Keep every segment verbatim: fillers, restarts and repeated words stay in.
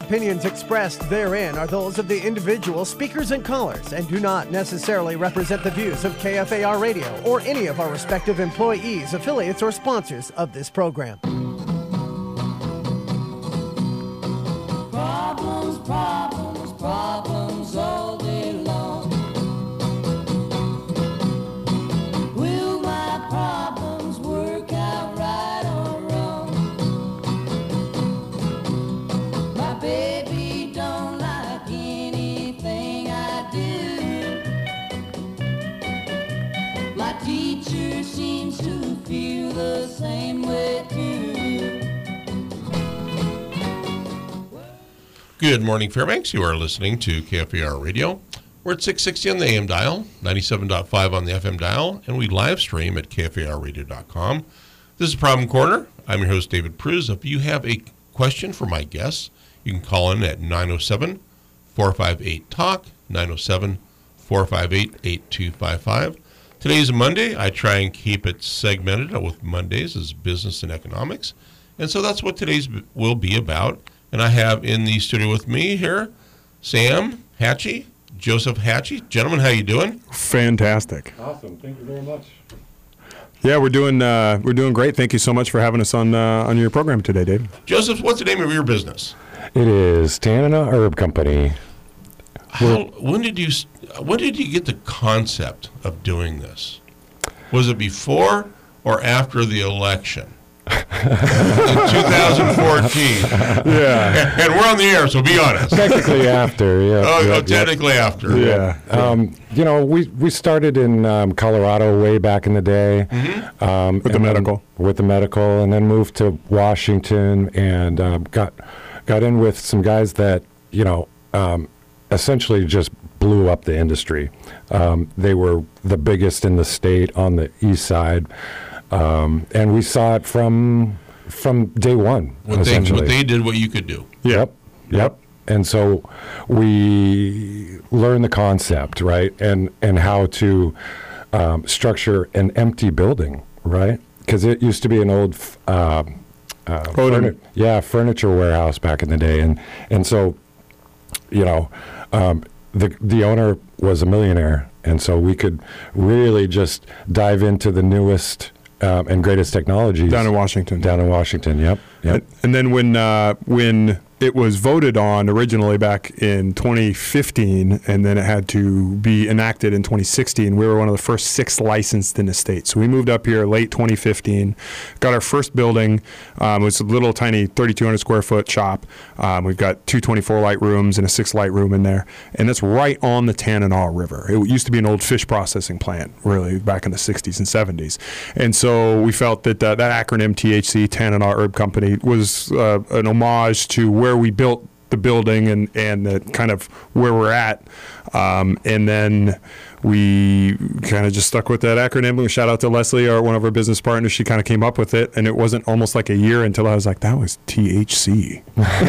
opinions expressed therein are those of the individual speakers and callers and do not necessarily represent the views of K F A R Radio or any of our respective employees, affiliates, or sponsors of this program. Problems, problems, problems all day long. Will my problems work out right or wrong? My baby don't like anything I do. My teacher seems to feel the same way too. Good morning, Fairbanks. You are listening to K F A R Radio. We're at six sixty on the A M dial, ninety-seven point five on the F M dial, and we live stream at K F A R radio dot com. This is Problem Corner. I'm your host, David Pruz. If you have a question for my guests, you can call in at nine oh seven, four five eight, talk, nine oh seven, four five eight, eight two five five. Today is Monday. I try and keep it segmented with Mondays as business and economics, and so that's what today's will be about. And I have in the studio with me here, Sam Hatchie, Joseph Hatchie. Gentlemen, how you doing? Fantastic. Awesome. Thank you very much. Yeah, we're doing uh, we're doing great. Thank you so much for having us on uh, on your program today, Dave. Joseph, what's the name of your business? It is Tanana Herb Company. How, when did you when did you get the concept of doing this? Was it before or after the election? In two thousand fourteen. Yeah. And we're on the air, so be honest. Technically after, yeah. Oh, yeah, oh technically yeah. after. Yeah. Um, you know, we, we started in um, Colorado way back in the day. Mm-hmm. Um, With the medical. Then, with the medical, and then moved to Washington and um, got got in with some guys that, you know, um, essentially just blew up the industry. Um, they were the biggest in the state on the east side. Um, and we saw it from from day one. What they, what they did, what you could do. Yep, yep. And so we learned the concept, right, and and how to um, structure an empty building, right, because it used to be an old, uh, uh, furni- yeah, furniture warehouse back in the day, and and so, you know, um, the the owner was a millionaire, and so we could really just dive into the newest. Um, and greatest technologies Down in Washington. Down in Washington, yep. yep. And, and then when uh, when it was voted on originally back in twenty fifteen, and then it had to be enacted in twenty sixteen, we were one of the first six licensed in the state. So we moved up here late twenty fifteen, got our first building. Um, it was a little tiny thirty-two hundred square foot shop. Um, we've got two twenty-four light rooms and a six light room in there. And it's right on the Tanana River. It used to be an old fish processing plant, really, back in the sixties and seventies. And so we felt that uh, that acronym T H C, Tanana Herb Company, was uh, an homage to where we built the building and, and the kind of where we're at. Um, and then we kind of just stuck with that acronym. We shout out to Leslie, our one of our business partners. She kind of came up with it, and it wasn't almost like a year until I was like, that was T H C.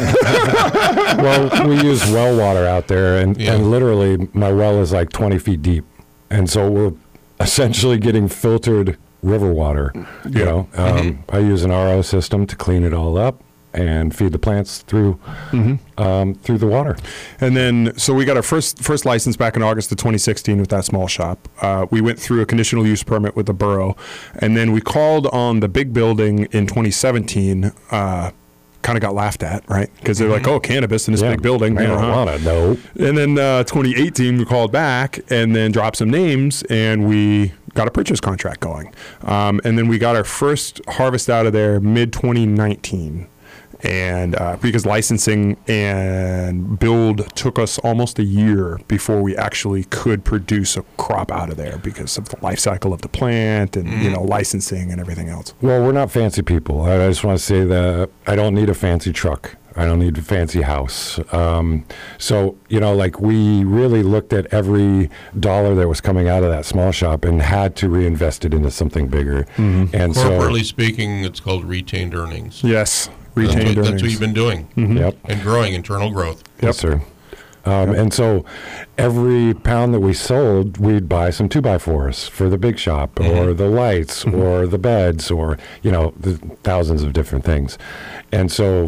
Well, we use well water out there, and, yeah. and literally my well is like twenty feet deep. And so we're essentially getting filtered river water. You Yeah. know, um, Mm-hmm. I use an R O system to clean it all up and feed the plants through Mm-hmm. um, through the water. And then, so we got our first first license back in August of twenty sixteen with that small shop. Uh, we went through a conditional use permit with the borough, and then we called on the big building in twenty seventeen. Uh, kind of got laughed at, right? Because they're like, oh, cannabis in this Yeah, big building. I don't uh-huh. want to know. And then uh, twenty eighteen, we called back and then dropped some names, and we got a purchase contract going. Um, and then we got our first harvest out of there mid twenty nineteen. And uh, because licensing and build took us almost a year before we actually could produce a crop out of there because of the life cycle of the plant and, you know, licensing and everything else. Well, we're not fancy people. I just want to say that I don't need a fancy truck. I don't need a fancy house. Um, so, you know, like we really looked at every dollar that was coming out of that small shop and had to reinvest it into something bigger. Mm-hmm. And Corporately so, speaking, it's called retained earnings. Yes. That's Retained what, earnings. that's what you've been doing. Mm-hmm. Yep. And growing, internal growth. Yes, sir. Um, and so every pound that we sold, we'd buy some two by fours for the big shop, mm-hmm. or the lights, mm-hmm. or the beds, or, you know, the thousands of different things. And so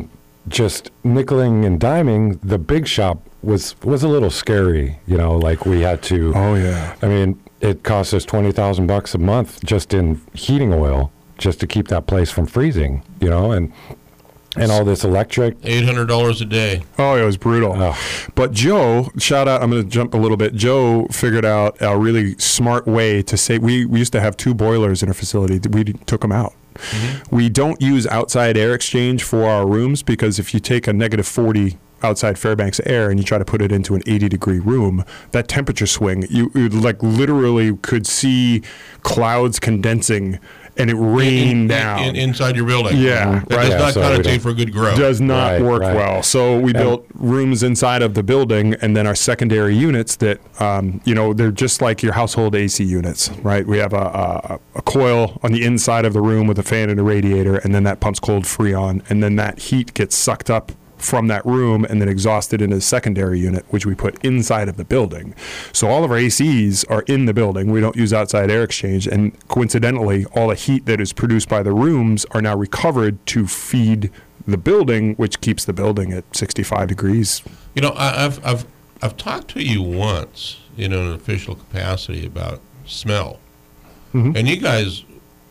just nickeling and diming, the big shop was was a little scary. You know, like we had to. Oh yeah. I mean, it cost us twenty thousand bucks a month just in heating oil, just to keep that place from freezing. You know, and and all this electric. eight hundred dollars a day. Oh, it was brutal. Ugh. But Joe, shout out, I'm going to jump a little bit. Joe figured out a really smart way to say, we, we used to have two boilers in our facility. We took them out. Mm-hmm. We don't use outside air exchange for our rooms because if you take a negative forty outside Fairbanks air and you try to put it into an eighty degree room, that temperature swing, you, you like literally could see clouds condensing and it rained in, in, down. In, inside your building. Yeah, That right. does Yeah, not so we connotate don't- for good growth. Does not Right, work right. well. So we And- built rooms inside of the building, and then our secondary units that, um, you know, they're just like your household A C units, right? We have a, a, a coil on the inside of the room with a fan and a radiator, and then that pumps cold Freon, and then that heat gets sucked up from that room and then exhausted into the secondary unit, which we put inside of the building. So all of our A Cs are in the building. We don't use outside air exchange. And coincidentally, all the heat that is produced by the rooms are now recovered to feed the building, which keeps the building at sixty-five degrees. You know, I, I've I've I've talked to you once in an official capacity about smell, Mhm. and you guys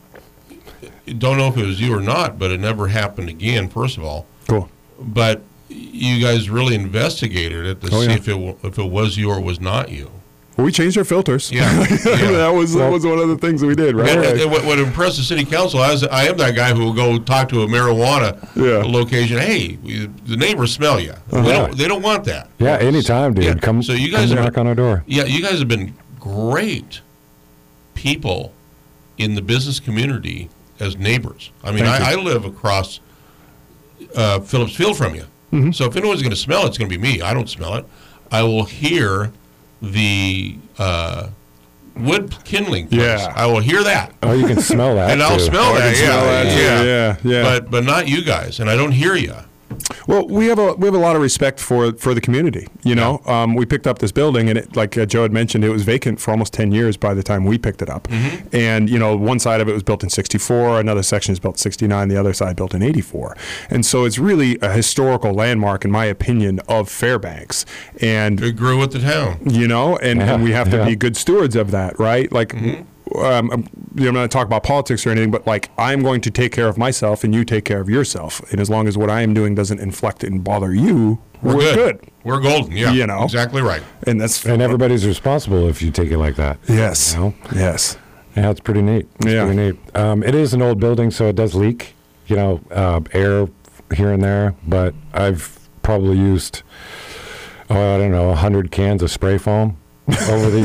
don't know if it was you or not, but it never happened again. First of all, Cool. but you guys really investigated it to Oh, see yeah. if it w- if it was you or was not you. Well, we changed our filters. Yeah, yeah. that was that was one of the things we did, right? And, Right. and what, what impressed the city council, I, was, I am that guy who will go talk to a marijuana Yeah. location. Hey, we, the neighbors smell you. They, Uh-huh. don't, they don't want that. Yeah, anytime, dude. Yeah. Come, So you guys come are- knock on our door. Yeah, you guys have been great people in the business community as neighbors. I mean, Thank I, you. I live across uh, Phillips Field from you. Mm-hmm. So if anyone's going to smell it, it's going to be me. I don't smell it. I will hear the uh, wood kindling place. Yeah. I will hear that. Oh, you can smell that. And I'll too. smell I that, can yeah, smell that, too. yeah. Yeah, yeah. But but not you guys, and I don't hear you. Well, we have a we have a lot of respect for for the community. You know, um, we picked up this building, and it, like uh, Joe had mentioned, it was vacant for almost ten years by the time we picked it up. Mm-hmm. And you know, one side of it was built in sixty-four, another section is built in sixty-nine, the other side built in eighty-four. And so it's really a historical landmark, in my opinion, of Fairbanks. And It grew with the town. you know, and, Yeah, and we have to yeah. be good stewards of that, right? Like, Mm-hmm. um, I'm, you know, I'm not talking about politics or anything, but like, I'm going to take care of myself, and you take care of yourself. And as long as what I am doing doesn't inflect and bother you, we're, We're good. We're golden. Yeah, You know. exactly right. And that's And everybody's responsible if you take it like that. yes, You know? yes, Yeah, it's pretty neat. It's Yeah. pretty neat. Um, it is an old building, so it does leak, you know, uh, air here and there. But I've probably used, oh, I don't know, a hundred cans of spray foam over the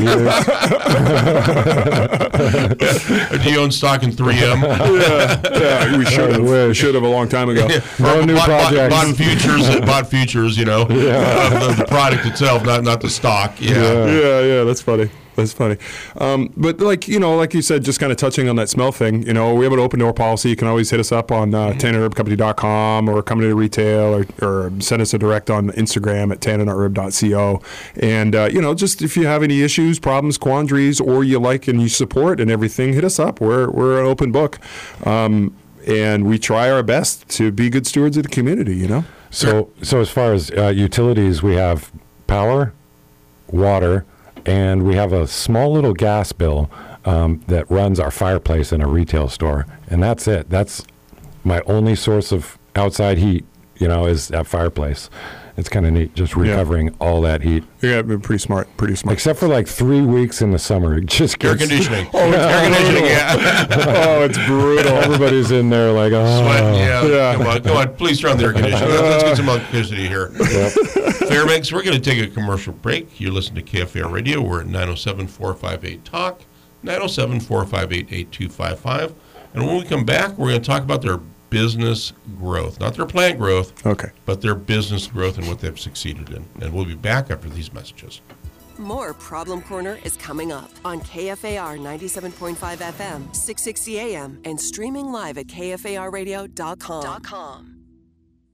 years. Do you own stock in three M? yeah. We should have. We should have a long time ago. No new bought, bought, projects. bought futures, bought futures. You know, uh, the, the product itself, not not the stock. Yeah. yeah, yeah, that's funny. That's funny. Um, but like, you know, like you said, just kind of touching on that smell thing, you know, we have an open door policy. You can always hit us up on uh, tannin herb company dot com or come to the retail or, or send us a direct on Instagram at tannin herb dot co. And, uh, you know, just if you have any issues, problems, quandaries, or you like and you support and everything, hit us up. We're, we're an open book. Um, and we try our best to be good stewards of the community, you know? So, so as far as uh, utilities, we have power, water, and we have a small little gas bill um, that runs our fireplace in a retail store, and that's it. That's my only source of outside heat. You know, is that fireplace. It's kind of neat, just recovering all that heat, Yeah, we're pretty smart, pretty smart. except for like three weeks in the summer. It just Air gets, conditioning. Oh, air conditioning. Yeah. oh, it's brutal. everybody's in there like, oh, Sweating. Yeah. Yeah. Come on. Come on. Please turn on the air conditioning. Let's, let's get some electricity here. Yep. Fairbanks, we're going to take a commercial break. You're listening to K F A R Radio. We're at nine oh seven, four five eight, talk, nine oh seven, four five eight, eight two five five. And when we come back, we're going to talk about their business growth, not their plant growth, Okay. but their business growth and what they've succeeded in. And we'll be back after these messages. More Problem Corner is coming up on K F A R ninety-seven point five F M, six sixty A M, and streaming live at K F A R radio dot com.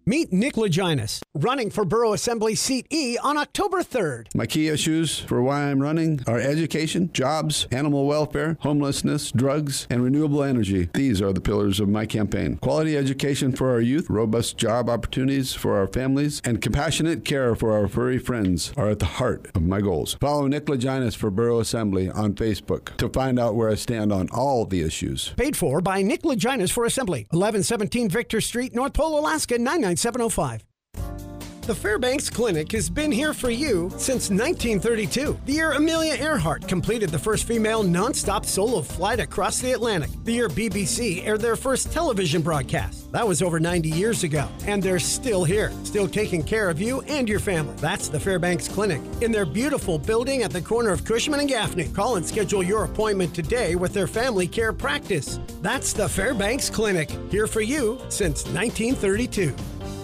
Meet Nick Laginas, running for Borough Assembly Seat E on October third. My key issues for why I'm running are education, jobs, animal welfare, homelessness, drugs, and renewable energy. These are the pillars of my campaign. Quality education for our youth, robust job opportunities for our families, and compassionate care for our furry friends are at the heart of my goals. Follow Nick Laginas for Borough Assembly on Facebook to find out where I stand on all the issues. Paid for by Nick Laginas for Assembly, eleven seventeen Victor Street, North Pole, Alaska, nine nine seven oh five. The Fairbanks Clinic has been here for you since nineteen thirty-two, the year Amelia Earhart completed the first female nonstop solo flight across the Atlantic, the year B B C aired their first television broadcast. That was over ninety years ago, and they're still here, still taking care of you and your family. That's the Fairbanks Clinic in their beautiful building at the corner of Cushman and Gaffney. Call and schedule your appointment today with their family care practice. That's the Fairbanks Clinic, here for you since nineteen thirty-two.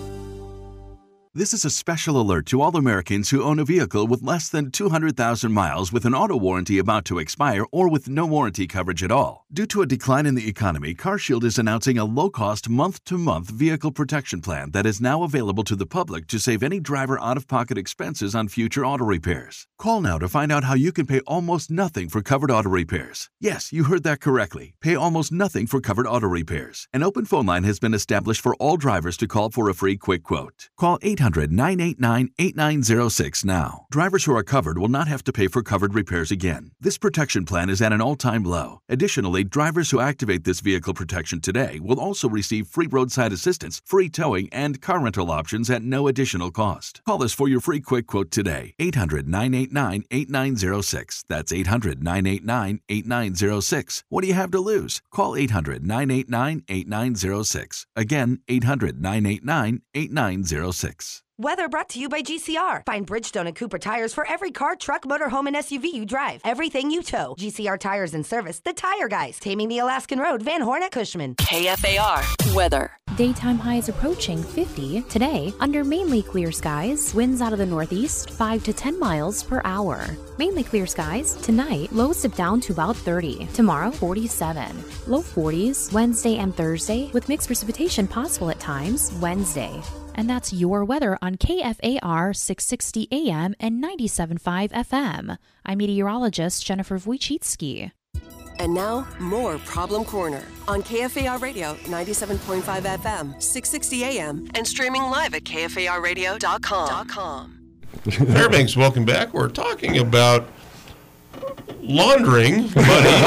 This is a special alert to all Americans who own a vehicle with less than two hundred thousand miles with an auto warranty about to expire or with no warranty coverage at all. Due to a decline in the economy, CarShield is announcing a low-cost month-to-month vehicle protection plan that is now available to the public to save any driver out-of-pocket expenses on future auto repairs. Call now to find out how you can pay almost nothing for covered auto repairs. Yes, you heard that correctly. Pay almost nothing for covered auto repairs. An open phone line has been established for all drivers to call for a free quick quote. Call eight hundred, nine eight nine, eight nine zero six now. Drivers who are covered will not have to pay for covered repairs again. This protection plan is at an all-time low. Additionally, drivers who activate this vehicle protection today will also receive free roadside assistance, free towing, and car rental options at no additional cost. Call us for your free quick quote today. eight hundred, nine eight nine, eight nine zero six. That's eight hundred, nine eight nine, eight nine zero six. What do you have to lose? Call eight hundred, nine eight nine, eight nine zero six. Again, eight hundred, nine eight nine, eight nine zero six. Weather brought to you by G C R. Find Bridgestone and Cooper tires for every car, truck, motorhome, and S U V you drive. Everything you tow. G C R Tires and Service, the Tire Guys. Taming the Alaskan Road, Van Horn at Cushman. K F A R weather. Daytime highs approaching fifty. Today, under mainly clear skies, winds out of the northeast, five to ten miles per hour. Mainly clear skies. Tonight, lows dip down to about thirty. Tomorrow, forty-seven. Low forties, Wednesday and Thursday, with mixed precipitation possible at times Wednesday. And that's your weather on K F A R six sixty A M and ninety-seven point five F M. I'm meteorologist Jennifer Wojcicki. And now, more Problem Corner on K F A R Radio ninety-seven point five F M, six sixty A M, and streaming live at K F A R radio dot com. Fairbanks, welcome back. We're talking about laundering money.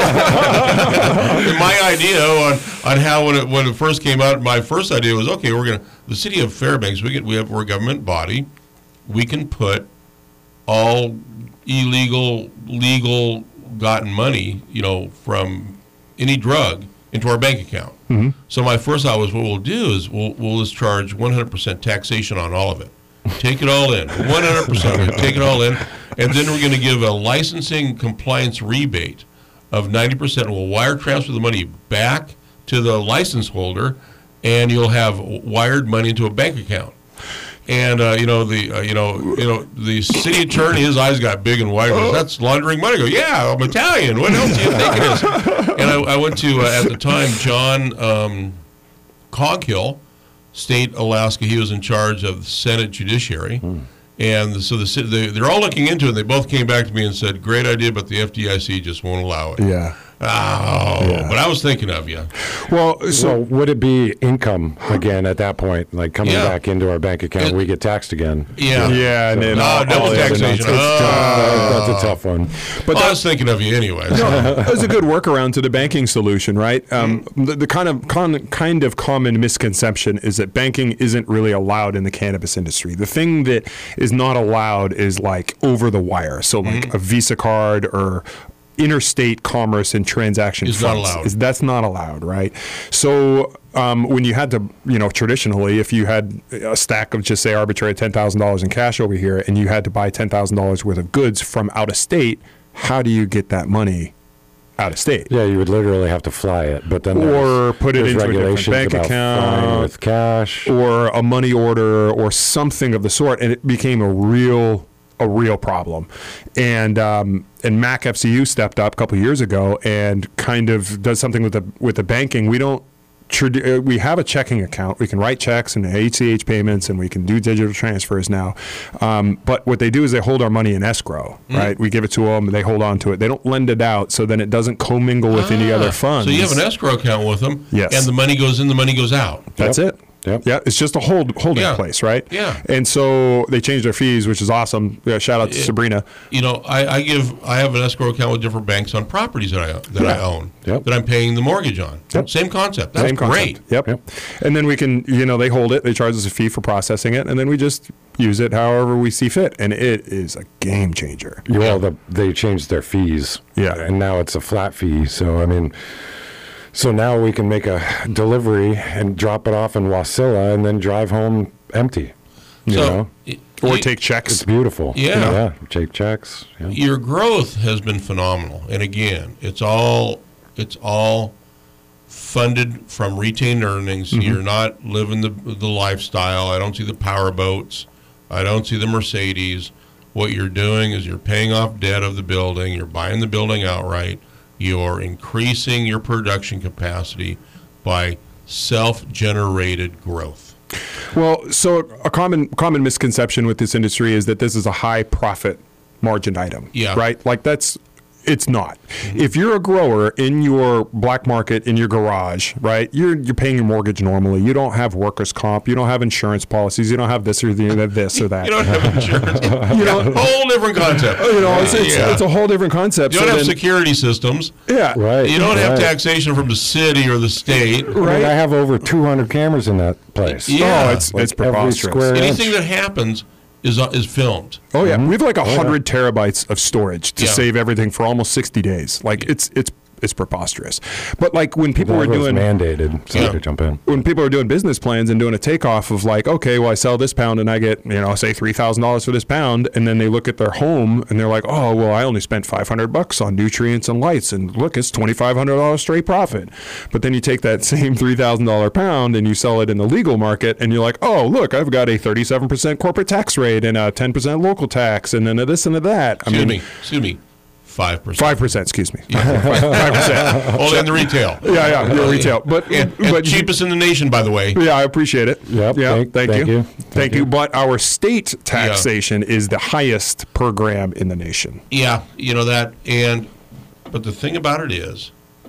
My idea on, on how when it, when it first came out, my first idea was, okay, we're gonna the city of Fairbanks. We get we have we're a government body. We can put all illegal, legal gotten money, you know, from any drug into our bank account. Mm-hmm. So my first thought was, what we'll do is we'll we'll just charge one hundred percent taxation on all of it. Take it all in, one hundred percent. Take it all in, and then we're going to give a licensing compliance rebate of ninety percent. We'll wire transfer the money back to the license holder, and you'll have wired money into a bank account. And uh, you know the uh, you know you know the city attorney, his eyes got big and wide. Goes, that's laundering money. I go, yeah, I'm Italian. What else do you think it is? And I, I went to uh, at the time John um, Coghill, State Alaska. He was in charge of the Senate Judiciary, hmm. and so the they, they're all looking into it. They both came back to me and said, "Great idea, but the F D I C just won't allow it." Yeah. Oh, yeah. But I was thinking of you. Well, so well, would it be income again at that point, like coming yeah. back into our bank account? It, we get taxed again. Yeah, yeah, and then no, all, double all taxation. Oh. Tough. That's a tough one. But well, I was thinking of you anyway. So. No, that was a good workaround to the banking solution, right? Um, mm-hmm. the, the kind of con, kind of common misconception is that banking isn't really allowed in the cannabis industry. The thing that is not allowed is like over the wire, so like mm-hmm. a Visa card or interstate commerce and transaction is funds. not allowed. Is, that's not allowed, right? So um, when you had to, you know, traditionally, if you had a stack of just say arbitrary ten thousand dollars in cash over here, and you had to buy ten thousand dollars worth of goods from out of state, how do you get that money out of state? Yeah, you would literally have to fly it, but then or put it into a different bank about account with cash, or a money order, or something of the sort, and it became a real. a real problem. And um, and Mac F C U stepped up a couple of years ago and kind of does something with the with the banking. We don't trad- uh, we have a checking account. We can write checks and A C H payments, and we can do digital transfers now. Um, but what they do is they hold our money in escrow, mm. right? We give it to them, and they hold on to it. They don't lend it out, so then it doesn't commingle with ah, any other funds. So you have an escrow account with them, yes. and the money goes in, the money goes out. That's yep. it. Yep. Yeah, it's just a hold holding yeah. place, right? Yeah. And so they changed their fees, which is awesome. Yeah, shout out to it, Sabrina. You know, I, I give I have an escrow account with different banks on properties that I that yeah. I own yep. that I'm paying the mortgage on. Yep. Same concept. That's Same great. Concept. Yep. yep. And then we can, you know, they hold it. They charge us a fee for processing it, and then we just use it however we see fit. And it is a game changer. Well, the, they changed their fees. Yeah. And now it's a flat fee. So I mean. So now we can make a delivery and drop it off in Wasilla and then drive home empty. You so, know? It, or you, take checks. It's beautiful. Yeah. You know? Yeah. Take checks. Yeah. Your growth has been phenomenal. And again, it's all it's all funded from retained earnings. Mm-hmm. You're not living the the lifestyle. I don't see the power boats. I don't see the Mercedes. What you're doing is you're paying off debt of the building. You're buying the building outright. You're increasing your production capacity by self-generated growth. Well, so a common common misconception with this industry is that this is a high profit margin item. Yeah. Right? Like that's it's not. Mm-hmm. If you're a grower in your black market in your garage, right? You're you're paying your mortgage normally. You don't have workers' comp. You don't have insurance policies. You don't have this or the, this or that. You don't have insurance. you know, whole different concept. You know, it's, it's, yeah. it's a whole different concept. You don't so have then, security systems. Yeah, right. You don't right. have taxation from the city or the state. Right. I, mean, I have over two hundred cameras in that place. Yeah, oh, it's like it's preposterous. Anything that happens is uh, is filmed. Oh yeah, mm-hmm. we have like a oh, hundred yeah. terabytes of storage to yeah. save everything for almost sixty days. Like it's it's it's preposterous. But like when people were doing mandated, sorry yeah. to jump in. When people are doing business plans and doing a takeoff of like, okay, well I sell this pound and I get you know say three thousand dollars for this pound, and then they look at their home and they're like, oh well I only spent five hundred bucks on nutrients and lights, and look it's twenty five hundred dollars straight profit. But then you take that same three thousand dollar pound and you sell it in the legal market, and you're like, oh look I've got a thirty seven percent corporate tax rate and a ten percent local tax, and then a this and a that. I excuse mean, me, excuse me. Five percent. Five percent, excuse me. Five percent. Only in the retail. Yeah, yeah, yeah retail. But and, and but cheapest in the nation, by the way. Yeah, I appreciate it. Yep. Yeah. Thank, thank, thank you. you. Thank, thank you. you. But our state taxation yeah. is the highest per gram in the nation. Yeah, you know that. And but the thing about it is,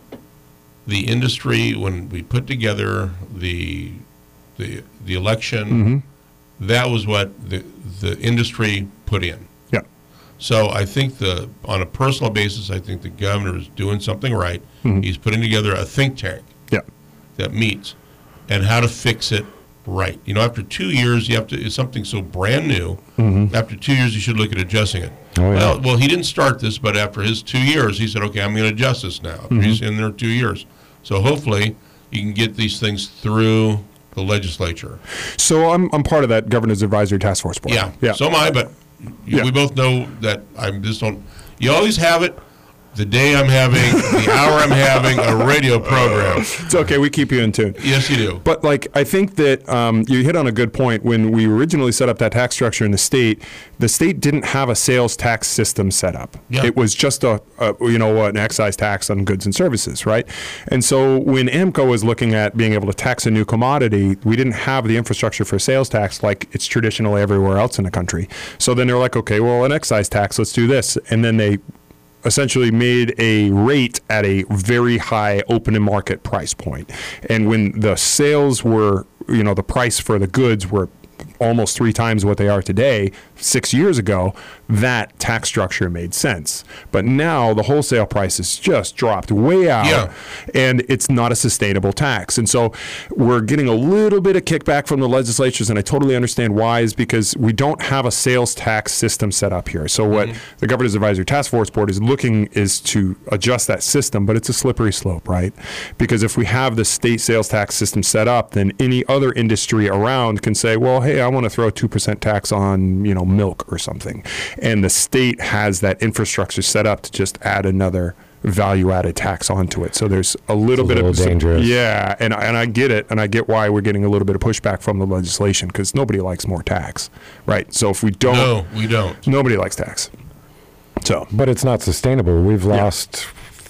the industry when we put together the the the election, mm-hmm. that was what the the industry put in. Yeah. So I think the on a personal basis, I think the governor is doing something right. Mm-hmm. He's putting together a think tank yeah. that meets and how to fix it right. You know, after two years, you have to. It's something so brand new. Mm-hmm. After two years, you should look at adjusting it. Oh, yeah. Well, well, he didn't start this, but after his two years, he said, "Okay, I'm going to adjust this now." Mm-hmm. He's in there two years, so hopefully you can get these things through the legislature. So I'm I'm part of that governor's advisory task force board. Yeah, yeah. So am I, but. You, yeah. We both know that I'm just don't. You always have it the day I'm having, the hour I'm having a radio program. It's okay. We keep you in tune. Yes, you do. But like, I think that um, you hit on a good point. When we originally set up that tax structure in the state, the state didn't have a sales tax system set up. Yeah. It was just a, a, you know, an excise tax on goods and services, right? And so when AMCO was looking at being able to tax a new commodity, we didn't have the infrastructure for sales tax like it's traditionally everywhere else in the country. So then they're like, okay, well, an excise tax, let's do this. And then they essentially made a rate at a very high open market price point. And when the sales were, you know, the price for the goods were almost three times what they are today, six years ago, that tax structure made sense. But now the wholesale prices just dropped way out, yeah. and it's not a sustainable tax. And so we're getting a little bit of kickback from the legislatures, and I totally understand why, is because we don't have a sales tax system set up here. So what mm-hmm. the Governor's Advisory Task Force Board is looking is to adjust that system, but it's a slippery slope, right? Because if we have the state sales tax system set up, then any other industry around can say, well, hey, I want to throw a two percent tax on, you know, milk or something. And the state has that infrastructure set up to just add another value-added tax onto it. So there's a little it's bit a little of dangerous. Yeah, and and I get it, and I get why we're getting a little bit of pushback from the legislation, because nobody likes more tax, right? So if we don't, no, we don't. Nobody likes tax. So, but it's not sustainable. We've lost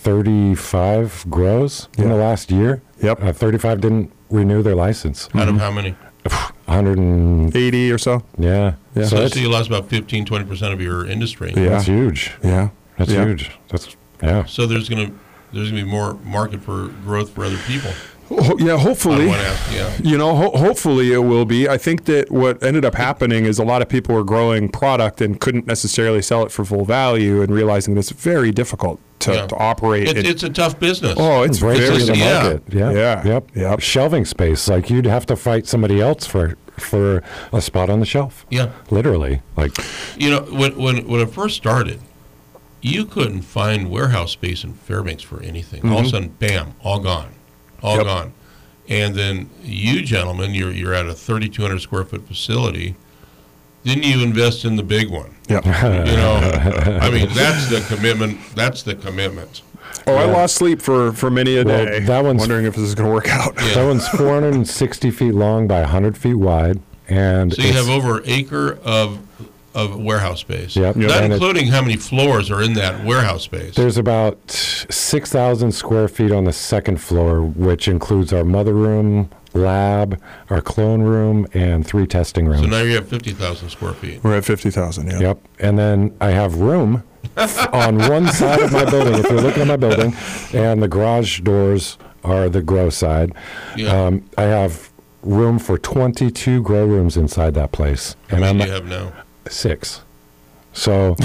thirty-five grows in the last year. Yep. Uh, thirty-five didn't renew their license. Out of how many? one hundred eighty or so. Yeah. Yeah. So, So so you lost about fifteen, twenty percent of your industry. Yeah. that's huge. Yeah. That's Yeah. huge. That's yeah. So there's going to there's going to be more market for growth for other people. Ho- Yeah, hopefully. On one aspect, yeah. You know, ho- hopefully it will be. I think that what ended up happening is a lot of people were growing product and couldn't necessarily sell it for full value, and realizing that it's very difficult to, Yeah. to operate. It, it- it's a tough business. oh, it's Breaks very into the yeah. market. Yeah. Yeah. Yep. Yep. Shelving space. Like you'd have to fight somebody else for for a spot on the shelf. Yeah. Literally. Like You know, when, when, when it first started, you couldn't find warehouse space in Fairbanks for anything. All of a sudden, bam, all gone. All Yep. gone. And then you gentlemen, you're, you're at a thirty-two hundred square foot facility. Then you invest in the big one. Yeah. You know, I mean, that's the commitment. That's the commitment. Oh, I lost sleep for, for many a Well, day. that one's- wondering if this is going to work out. Yeah. that one's four hundred sixty feet long by one hundred feet wide. And So you it's- have over an acre of of warehouse space. Yep. Not And it- including how many floors are in that warehouse space. There's about six thousand square feet on the second floor, which includes our mother room, lab, our clone room, and three testing rooms. So now you're at fifty thousand square feet. We're at fifty thousand, yeah. Yep. And then I have room on one side of my building, if you're looking at my building, and the garage doors are the grow side. Yeah. Um, I have room for twenty-two grow rooms inside that place. How And many I'm do you have now? six. So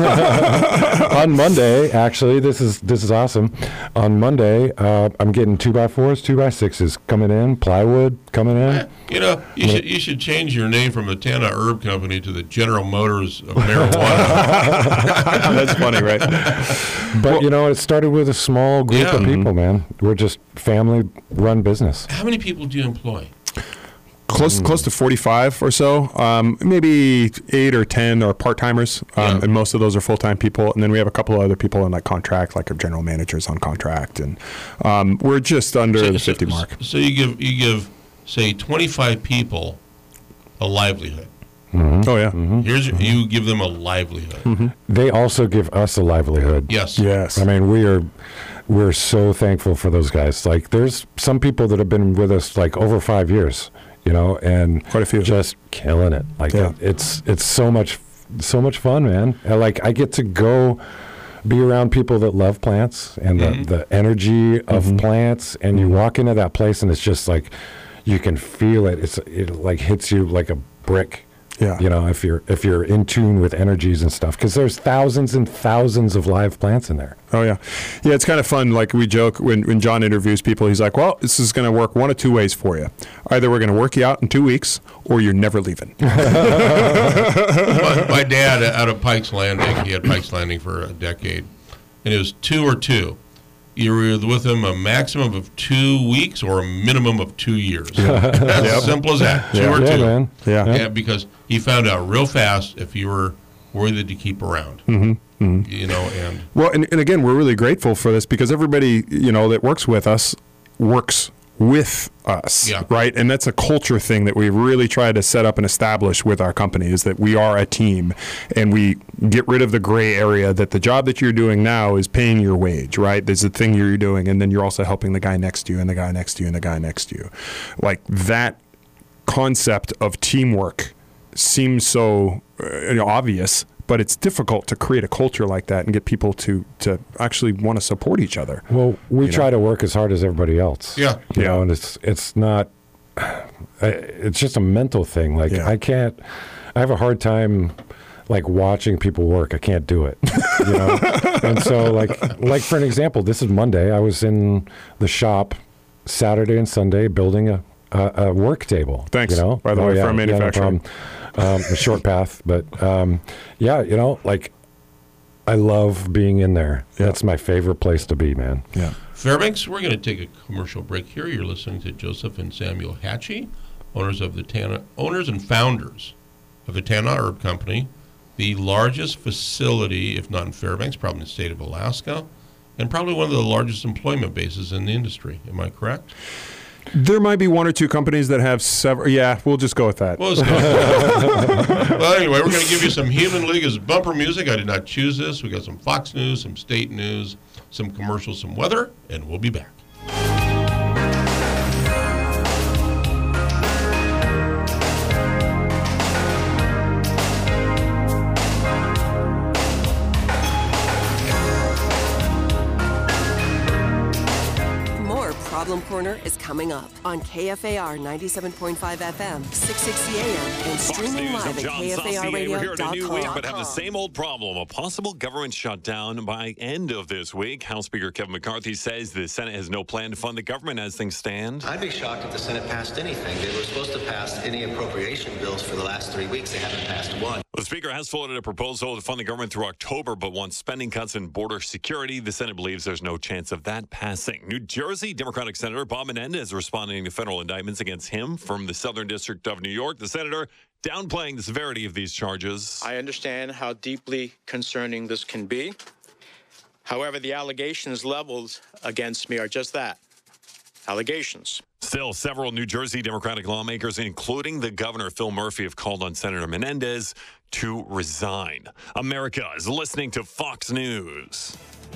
on Monday, actually, this is this is awesome. On Monday, uh, I'm getting two by fours, two by sixes coming in, plywood coming in. You know, you should you should change your name from the Tana Herb Company to the General Motors of marijuana. That's funny, right? But you know, it started with a small group Yeah. of people, man. We're just family-run business. How many people do you employ? Close, close to forty-five or so. Um, maybe eight or ten are part timers, um, Yeah. and most of those are full time people. And then we have a couple of other people on like contract, like our general managers on contract, and um, we're just under So- the so- fifty mark. So you give you give say twenty-five people a livelihood. Oh yeah, Here's you give them a livelihood. They also give us a livelihood. Yes. yes. I mean, we are we're so thankful for those guys. Like, there's some people that have been with us like over five years, you know, and Quite a few. just killing it. Like, Yeah. it, it's it's so much so much fun, man. And, like, I get to go be around people that love plants and the, the energy of plants, and you walk into that place and it's just like you can feel it. It's it like hits you like a brick. Yeah. You know, if you're if you're in tune with energies and stuff, because there's thousands and thousands of live plants in there. Oh yeah, yeah. It's kind of fun. Like we joke when when John interviews people, he's like, "Well, this is going to work one of two ways for you. Either we're going to work you out in two weeks, or you're never leaving." my, my dad out of Pike's Landing, he had Pike's Landing for a decade, and it was two or two. You were with him a maximum of two weeks or a minimum of two years. As simple as that. Two Yeah. or Yeah, two. man. Yeah. Yeah, because he found out real fast if you were worthy to keep around. Mm-hmm. You know, and Well, and, and again, we're really grateful for this because everybody, you know, that works with us works with us, Yeah. right? And that's a culture thing that we really try to set up and establish with our company is that we are a team and we get rid of the gray area that the job that you're doing now is paying your wage, right? There's a thing you're doing and then you're also helping the guy next to you and the guy next to you and the guy next to you. Like that concept of teamwork seems so uh, you know, obvious, but it's difficult to create a culture like that and get people to, to actually want to support each other. Well, we You try know? to work as hard as everybody else. Yeah. You Yeah. know, and it's it's not. It's just a mental thing. Like, Yeah. I can't. I have a hard time, like, watching people work. I can't do it. You know. And so, like, like for an example, this is Monday. I was in the shop Saturday and Sunday building a a, a work table. Thanks, You know. by the way, for our no manufacturing. problem. um, a short path, but um, yeah, you know, like, I love being in there. Yeah. That's my favorite place to be, man. Yeah. Fairbanks, we're going to take a commercial break here. You're listening to Joseph and Samuel Hatchie, owners of the Tana, owners and founders of the Tana Herb Company, the largest facility, if not in Fairbanks, probably in the state of Alaska, and probably one of the largest employment bases in the industry. Am I correct? There might be one or two companies that have several. Yeah, we'll just go with that. Well, let's go. Well, anyway, we're going to give you some Human League as bumper music. I did not choose this. We got some Fox News, some state news, some commercials, some weather, and we'll be back. Problem Corner is coming up on K F A R ninety-seven point five F M, six sixty A M, and streaming live at K F A R radio dot com. We're here in a new week, but have the same old problem. A possible government shutdown by end of this week. House Speaker Kevin McCarthy says the Senate has no plan to fund the government as things stand. I'd be shocked if the Senate passed anything. They were supposed to pass any appropriation bills for the last three weeks. They haven't passed one. The Speaker has floated a proposal to fund the government through October, but wants spending cuts in border security. The Senate believes there's no chance of that passing. New Jersey Democratic Senator Bob Menendez responding to federal indictments against him from the Southern District of New York. The senator downplaying the severity of these charges. I understand how deeply concerning this can be. However, the allegations leveled against me are just that, allegations. Still, several New Jersey Democratic lawmakers, including the governor, Phil Murphy, have called on Senator Menendez to resign. America is listening to Fox News.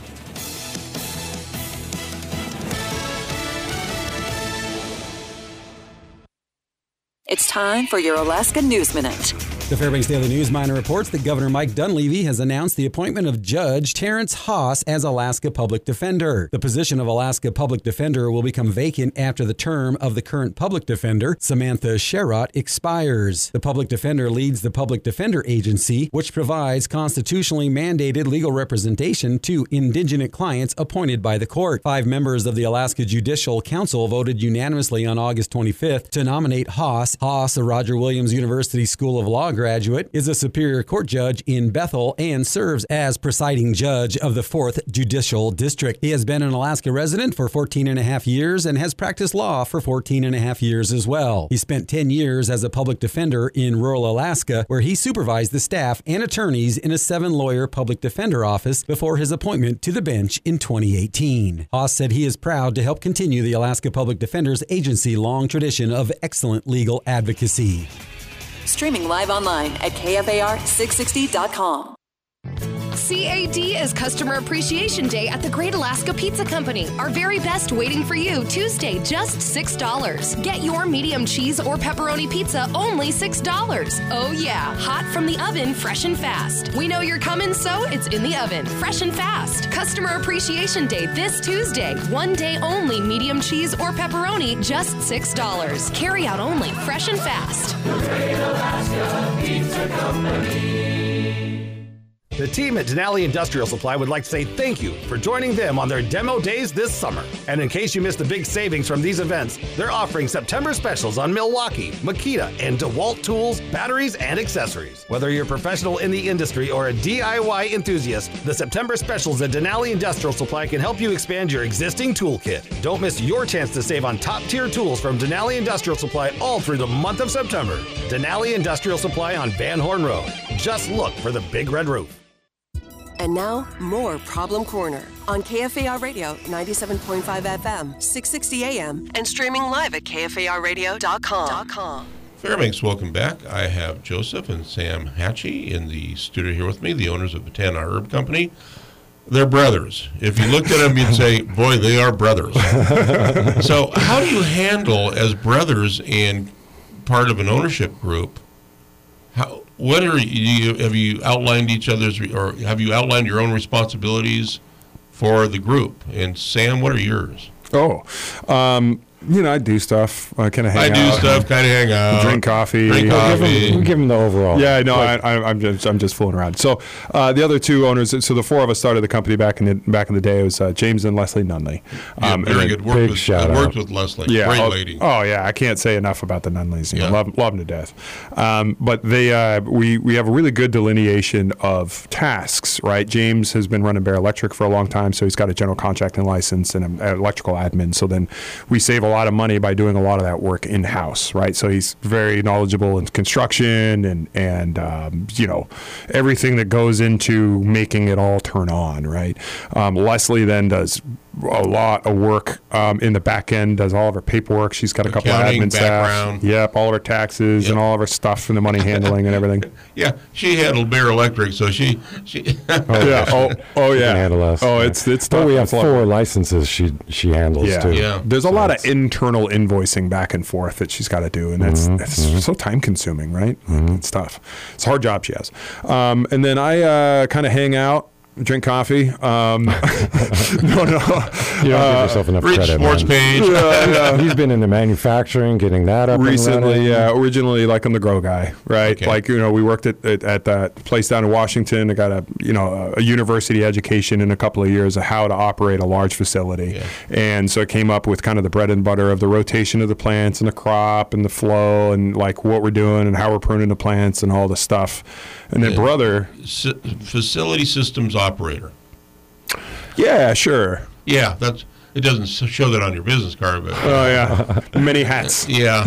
It's time for your Alaska News Minute. The Fairbanks Daily News Miner reports that Governor Mike Dunleavy has announced the appointment of Judge Terrence Haas as Alaska Public Defender. The position of Alaska Public Defender will become vacant after the term of the current Public Defender, Samantha Sherrott, expires. The Public Defender leads the Public Defender Agency, which provides constitutionally mandated legal representation to indigenous clients appointed by the court. Five members of the Alaska Judicial Council voted unanimously on August twenty-fifth to nominate Haas. Haas, a Roger Williams University School of Law graduate, is a Superior Court judge in Bethel and serves as presiding judge of the fourth Judicial District. He has been an Alaska resident for fourteen and a half years and has practiced law for fourteen and a half years as well. He spent ten years as a public defender in rural Alaska, where he supervised the staff and attorneys in a seven-lawyer public defender office before his appointment to the bench in twenty eighteen. Haas said he is proud to help continue the Alaska Public Defenders Agency's long tradition of excellent legal advocacy. Streaming live online at K F A R six sixty dot com. C A D is Customer Appreciation Day at the Great Alaska Pizza Company. Our very best waiting for you Tuesday, just six dollars. Get your medium cheese or pepperoni pizza, only six dollars. Oh yeah, hot from the oven, fresh and fast. We know you're coming, so it's in the oven, fresh and fast. Customer Appreciation Day this Tuesday. One day only, medium cheese or pepperoni, just six dollars. Carry out only, fresh and fast. The Great Alaska Pizza Company. The team at Denali Industrial Supply would like to say thank you for joining them on their demo days this summer. And in case you missed the big savings from these events, they're offering September specials on Milwaukee, Makita, and DeWalt tools, batteries, and accessories. Whether you're a professional in the industry or a D I Y enthusiast, the September specials at Denali Industrial Supply can help you expand your existing toolkit. Don't miss your chance to save on top-tier tools from Denali Industrial Supply all through the month of September. Denali Industrial Supply on Van Horn Road. Just look for the big red roof. And now, more Problem Corner on K F A R Radio ninety-seven point five F M, six sixty A M, and streaming live at K F A R radio dot com. Fairbanks, welcome back. I have Joseph and Sam Hatchie in the studio here with me, the owners of Botana Herb Company. They're brothers. If you looked at them, you'd say, boy, they are brothers. So how do you handle, as brothers and part of an ownership group, how, what are you, have you outlined each other's, or have you outlined your own responsibilities for the group? And Sam, what are yours? Oh, um, you know, I do stuff. I kind of hang I out. do stuff, kind of hang out. Drink coffee. Drink coffee. We'll give, him, we'll give him the overall. Yeah, no, Like, I, I, I'm just I'm just fooling around. So uh, the other two owners, so the four of us started the company back in the back in the day. It was uh, James and Leslie Nunley. Um, yeah, very good. Worked big with, shout I worked out. with Leslie. Yeah, Great oh, lady. Oh yeah, I can't say enough about the Nunleys. You Yeah. know, love, love them to death. Um, but they, uh, we we have a really good delineation of tasks. Right, James has been running Bear Electric for a long time, so he's got a general contracting license and an electrical admin. So then we save a lot of money by doing a lot of that work in house. Right, so he's very knowledgeable in construction and and um, you know everything that goes into making it all turn on. Right, um, Leslie then does a lot of work um, in the back end, does all of her paperwork. She's got a couple of Accounting, admin background. staff. Yep, all of her taxes Yep. and all of her stuff and the money handling and everything. Yeah, she handled Bear Electric, so she. she Oh yeah. Oh, oh She yeah. can handle us. Oh, it's it's But tough. we have It's a lot. four licenses she she handles Yeah. too. Yeah. There's a So lot of it's- internal invoicing back and forth that she's got to do, and that's Mhm, that's mhm. so time consuming, right? It's tough. It's a hard job she has. Um, and then I uh, kind of hang out, drink coffee. Um, no, no. You don't Uh, give yourself enough Read credit. sports man. page. Yeah, yeah. He's been into manufacturing, getting that up and Recently, running. yeah. Originally, like I'm the grow guy, right? Okay. Like you know, we worked at, at at that place down in Washington. I got a you know a university education in a couple of years of how to operate a large facility, Yeah. and so I came up with kind of the bread and butter of the rotation of the plants and the crop and the flow and like what we're doing and how we're pruning the plants and all the stuff. And then Yeah. brother, S- facility systems operator. yeah, sure. Yeah, that's. It doesn't s- show that on your business card, but Oh yeah, many hats. yeah,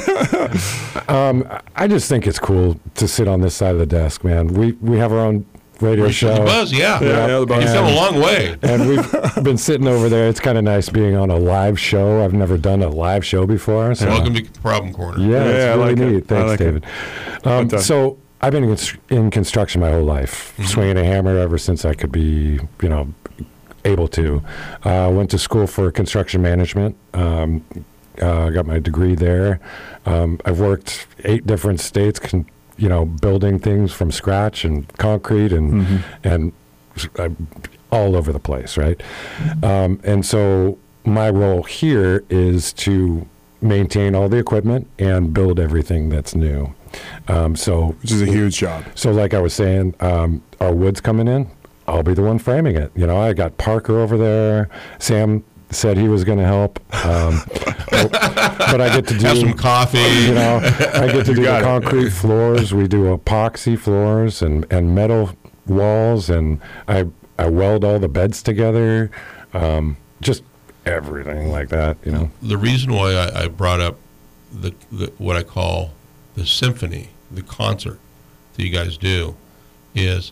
Um, I just think it's cool to sit on this side of the desk, man. We we have our own radio the show. buzz. Yeah, Yeah, yeah, the buzz. You've come a long way. And we've been sitting over there. It's kind of nice being on a live show. I've never done a live show before. So. Welcome to Problem Corner. Yeah, Yeah, it's I really like it. neat. I Thanks, like it. David. Um, But, uh, so I've been in, constr- in construction my whole life, Mm-hmm. swinging a hammer ever since I could be, you know, able to. Uh, went to school for construction management. Um, uh, got my degree there. Um, I've worked eight different states, con- you know, building things from scratch and concrete and Mm-hmm. and uh, all over the place, right? Um, and so my role here is to maintain all the equipment and build everything that's new. Um, so, Which is a huge job. so like I was saying, um, our wood's coming in. I'll be the one framing it. You know, I got Parker over there. Sam said he was going to help, um, but, but I get to do Have some coffee. You know, I get to do got the it. concrete floors. We do epoxy floors and, and metal walls, and I I weld all the beds together. Um, just everything like that. You know. The reason why I, I brought up the, the what I call the symphony, the concert that you guys do, is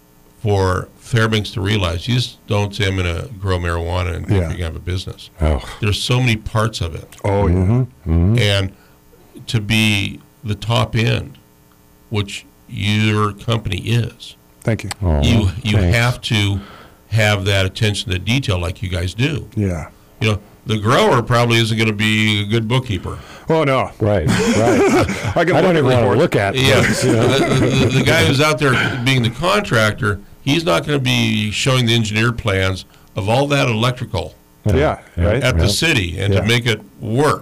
for Fairbanks to realize you just don't say I'm going to grow marijuana and think Yeah. you're going to have a business. Oh. There's so many parts of it, Oh yeah. Mm-hmm. and to be the top end, which your company is, Thank you. Oh, you you thanks. have to have that attention to detail like you guys do. Yeah. You know, the grower probably isn't going to be a good bookkeeper. Oh no. Right. Right. I can I don't look even at want to reports. look at. Yeah, books, you know? the, the, the guy who's out there being the contractor, he's not going to be showing the engineered plans of all that electrical Yeah, right. at the city and Yeah. to make it work.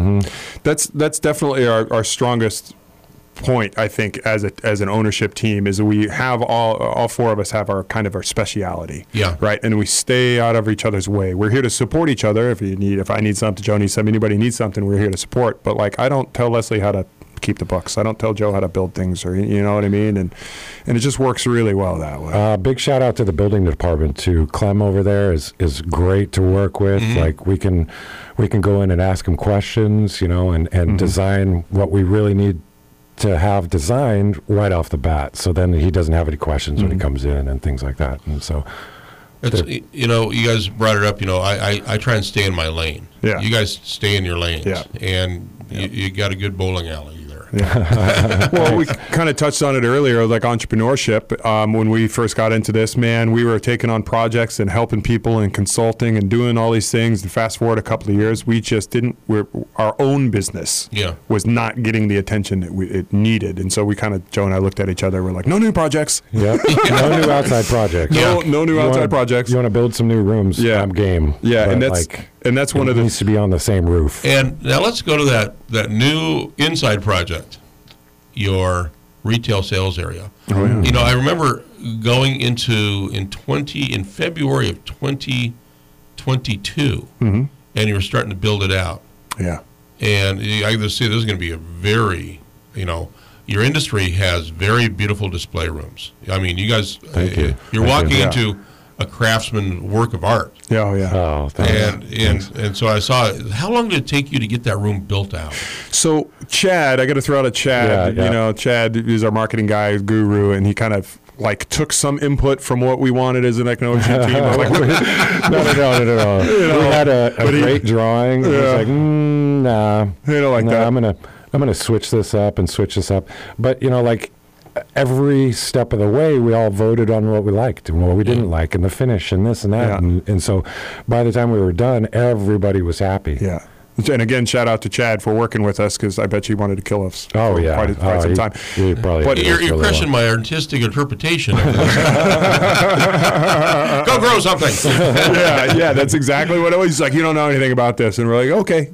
That's that's definitely our, our strongest point, I think, as a as an ownership team, is that we have all all four of us have our kind of our speciality. Yeah. Right. And we stay out of each other's way. We're here to support each other. If you need if I need something, Joe needs something, anybody needs something, we're here to support. But like I don't tell Leslie how to keep the books. I don't tell Joe how to build things, or you know what I mean? And and it just works really well that way. Uh, big shout out to the building department too. Clem over there is is great to work with. Mm-hmm. Like we can we can go in and ask him questions, you know, and and Mm-hmm. design what we really need to have designed right off the bat. So then he doesn't have any questions Mm-hmm. when he comes in and things like that. And so It's, you know, you guys brought it up. You know, I, I, I try and stay in my lane. Yeah. You guys stay in your lanes. Yeah. And you, you got a good bowling alley there. Well, we kind of touched on it earlier, like entrepreneurship. Um, when we first got into this, man, we were taking on projects and helping people and consulting and doing all these things. And fast forward a couple of years, we just didn't. We're, our own business Yeah. was not getting the attention that we, it needed, and so we kind of Joe and I looked at each other. We're like, no new projects. yeah, no new outside projects. No, no new You outside wanna- projects. You want to build some new rooms? Yeah. I'm game. Yeah, But, and that's like, and that's one it of the needs to be on the same roof. And now let's go to that, that new inside project, your retail sales area. Oh, yeah. You know, I remember going into in twenty in February of twenty twenty-two, Mhm. and you were starting to build it out. yeah. And I can see this is going to be a very, you know, your industry has very beautiful display rooms. I mean, you guys, Thank you. uh, you're Thank walking you. into a craftsman work of art. Yeah, oh, yeah. Oh, thanks. And and and so I saw. How long did it take you to get that room built out? So Chad, I got to throw out a Chad. Yeah, yeah. You know, Chad is our marketing guy, guru, and he kind of like took some input from what we wanted as an Econocean team. Like, no, no, no, no, no, no. You know, we had a, a he, great drawing. Yeah. It was like, mm, nah, you know, like nah, that. I'm gonna, I'm gonna switch this up and switch this up. But you know, like every step of the way, we all voted on what we liked and what we didn't like, and the finish, and this and that, Yeah. and, and so by the time we were done, everybody was happy. Yeah. And again, shout out to Chad for working with us because I bet you wanted to kill us. Oh for yeah, quite, a, quite oh, some he, time. He probably But You're, you're questioning my artistic interpretation of this. Go grow something. yeah, yeah, that's exactly what it was. He's like, you don't know anything about this, and we're like, okay.